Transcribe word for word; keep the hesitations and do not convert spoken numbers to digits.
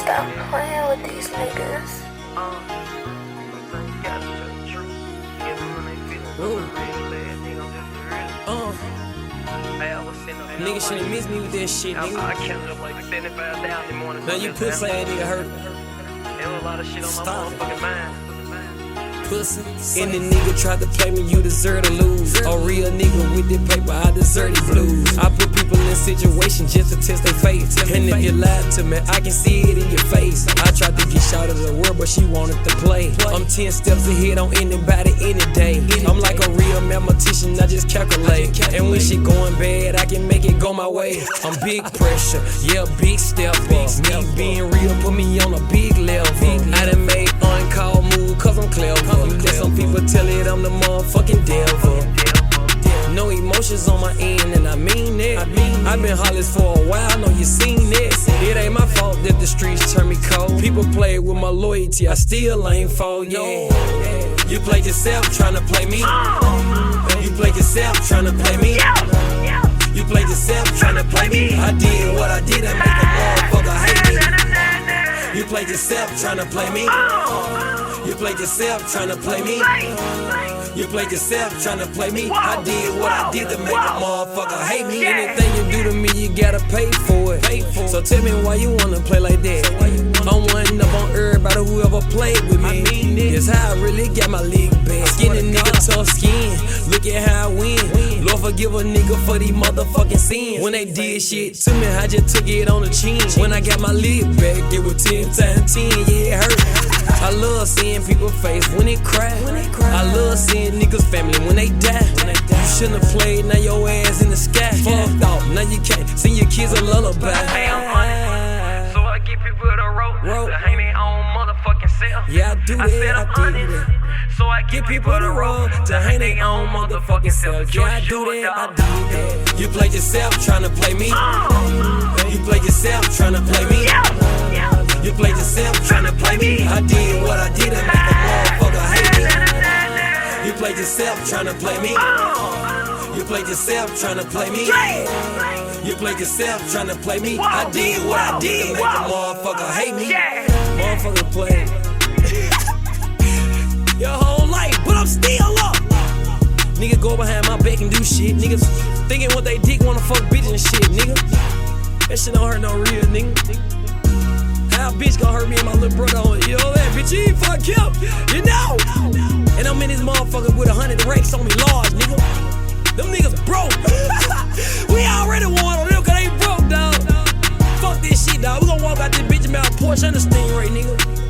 Stop playing with these niggas. Uh, nigga shouldn't miss me with that shit, nigga. I counted up like seventy-five thousand morning. Now you pussy ass nigga hurt. There was a lot of shit on my motherfucking mind. Pussy. And the nigga tried to play me, you deserve to lose. A real nigga with that paper, I deserve the blues. I put people in situations just to test their faith. And if you lied to me, I can see it in your face. I tried to get shot of the world, but she wanted to play. I'm ten steps ahead on anybody any day. I'm like a real mathematician, I just calculate. And when shit going bad, I can make it go my way. I'm big pressure, yeah, big step up. Me being real put me on a big level. I done made uncalled move cause I'm clever. You let some people tell it I'm the motherfucking devil. No emotions on my end, and I mean that. I've been hollis for a while, know you seen that. It ain't my fault that the streets turn me cold. People play with my loyalty, I still ain't fall, yeah. You played yourself tryna play me. You played yourself tryna play me. You played yourself tryna play me. I did what I did and make a motherfucker hate me. You played yourself tryna play me. You played yourself tryna play me. You played yourself tryna play me. I did what I did to make a motherfucker hate me. Anything you do to me, you gotta pay for it. So tell me why you wanna play like that. I'm one up on everybody who ever played with me. It's how I really got my league back. Skinny nigga, tough skin. Look at how I win. Lord forgive a nigga for these motherfucking sins. When they did shit to me, I just took it on the chin. When I got my league back, it was ten times ten, yeah, it hurt. I love seeing people face when they cry. I love seeing niggas family when they die. You shouldn't have played, now your ass in the sky. Fucked off, now you can't sing your kids a lullaby. Hey, I'm honest, so I give people the rope to hang their own motherfucking self. Yeah, I do that, I said I'm I do honest, that. so I give people the rope to hang their own motherfucking self. Yeah, I do that, I do that. You played yourself tryna play me. You played yourself tryna play me. You played yourself tryna play me. I did what I did and make a motherfucker hate me. You played yourself tryna play me. You played yourself tryna play me. You played yourself tryna play me. I did what I did to make a motherfucker hate me. Motherfucker play your whole life, but I'm still up. Nigga go behind my back and do shit. Niggas thinking what they dick wanna fuck bitches and shit, nigga. That shit don't hurt no real nigga. How a bitch gon' hurt me and my little brother on it? You know that, bitch, you ain't fuck him, you know? And I'm in this motherfucker with a hundred racks on me large, nigga. Them niggas broke. We already won on them cause they broke, dog. Fuck this shit, dog. We gon' walk out this bitch and make a Porsche and a Stingray, nigga.